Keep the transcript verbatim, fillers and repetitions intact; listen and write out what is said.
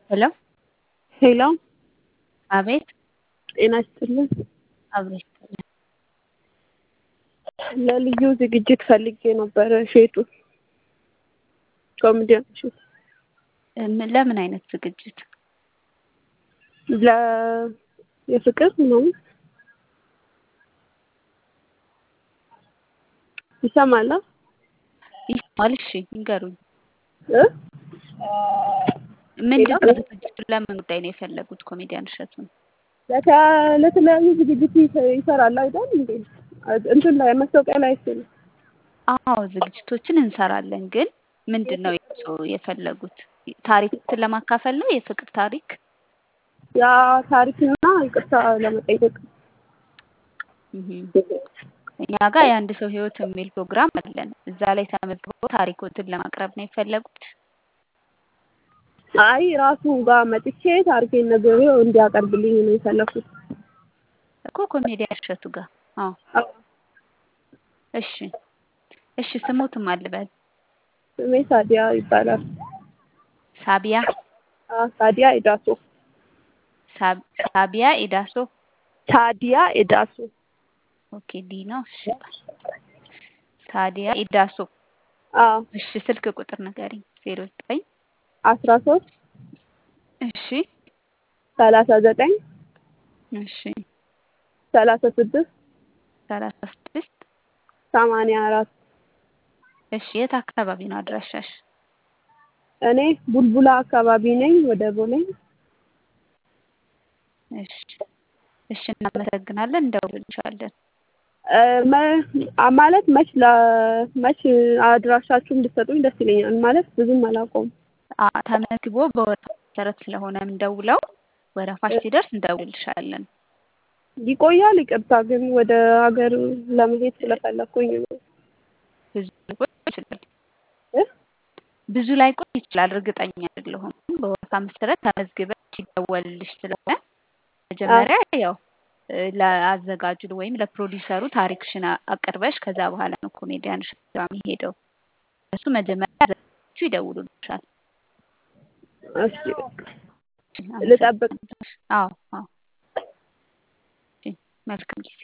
ሄሎ ሄሎ አቤት ጤና ይስጥልኝ። አቤት ለልዩ ዝግጅት ፈልጌ ነበር ሼቱ ኮሜዲያን ሼቱ ምን ለምን አይነት ዝግጅት? ለ የፍቅር ነው ይሰማል? ይሰማል። እሺ ንገሩኝ። እ ምንድን ነው ዝግጅቱ? ለምን ጉዳይ ነው የፈለጉት ኮሜዲያን እሸቱን? ለተ ለተለያዩ ዝግጅት ይሰራል አይደል እንዴ? እንትን ላይ ማስታወቂያ ላይ አይተን አዎ ዝግጅቶችን እንሰራለን። ግን ምንድን ነው የእርስዎ የፈለጉት? ታሪክን ለማካፈል ነው? የፍቅር ታሪክ? ያ ታሪክና ይቅርታ ለመጠየቅ እህ እኛ ጋር የአንድ ሰው ህይወት የሚል ፕሮግራም አለን። እዛ ላይ ተመዝግበው ታሪኮትን ለማቅረብ ነው የፈለጉት? አይ ራሱ ጋር መጥቼ ታሪኬን ነግሬው እንዲያቀርብልኝ ነው የፈለኩት እኮ ኮሜዲያን እሸቱ ጋር። አዎ እሺ እሺ ስሙትም አልበል። ስሜ ሳዲያ ይባላል። ሳቢያ አ ሳዲያ ኤዳሶ ሳቢያ ኤዳሶ ሳዲያ ኤዳሶ ኦኬ ዲ ነው። እሺ ሳዲያ ኤዳሶ። አዎ እሺ ስልክ ቁጥር ንገሪኝ። ዜሮ ዘጠኝ አስራ ሶስት እሺ ሰላሳ ዘጠኝ እሺ ሰላሳ ስድስት ሰላሳ ስድስት ሰማንያ አራት እሺ የት አካባቢ ነው አድራሻሽ? እኔ ቡልቡላ አካባቢ ነኝ ወደ ቦሌ። እሺ እሺ እናመሰግናለን። እንደውልልሻለን። ማለት መች ለመች አድራሻችሁ እንድትሰጡኝ ደስ ይለኛል። ማለት ብዙም አላውቀውም። ተመዝግቦ በወረፋ መሰረት ስለሆነ እንደውለው ወረፋሽ ሲደርስ እንደውልልሻለን። ይቆያል? ይቅርታ ግን ወደ ሀገር ለመሄድ ስለፈለኩኝ ነው። ብዙ ሊቆይ ይችላል እ ብዙ ላይ ቆይ ይችላል። እርግጠኛ አይደለሁም። በወረፋ መሰረት ተመዝግበሽ ይደወልልሽ ስለሆነ መጀመሪያ ያው ለአዘጋጁ ወይም ለፕሮዲውሰሩ ታሪክሽን አቅርበሽ ከዛ በኋላ ነው ኮሜዲያን እሸቱ የሚሄደው። እሱ መጀመሪያ አዘጋጆቹ ይደውሉልሻል። እሺ ልጠብቅ። አዎ አዎ። መልካም